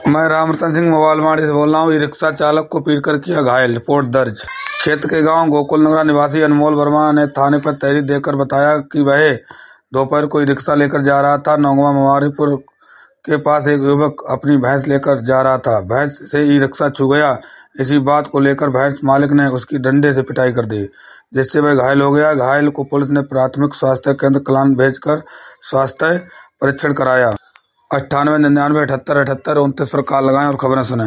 मैं रामरतन सिंह मोबालमाड़ी से बोल रहा हूँ। ई रिक्शा चालक को पीटकर किया घायल, रिपोर्ट दर्ज। क्षेत्र के गांव गोकुलनगरा निवासी अनमोल वर्मा ने थाने पर तहरीर देकर बताया कि वह दोपहर को ई रिक्शा लेकर जा रहा था। नौगवा मवारीपुर के पास एक युवक अपनी भैंस लेकर जा रहा था। भैंस से ई रिक्शा छू गया। इसी बात को लेकर भैंस मालिक ने उसकी डंडे से पिटाई कर दी, जिससे वह घायल हो गया। घायल को पुलिस ने प्राथमिक स्वास्थ्य केंद्र कलान भेजकर स्वास्थ्य परीक्षण कराया। 98 99 78 78 29 पर कॉल लगाएं और खबरें सुनें।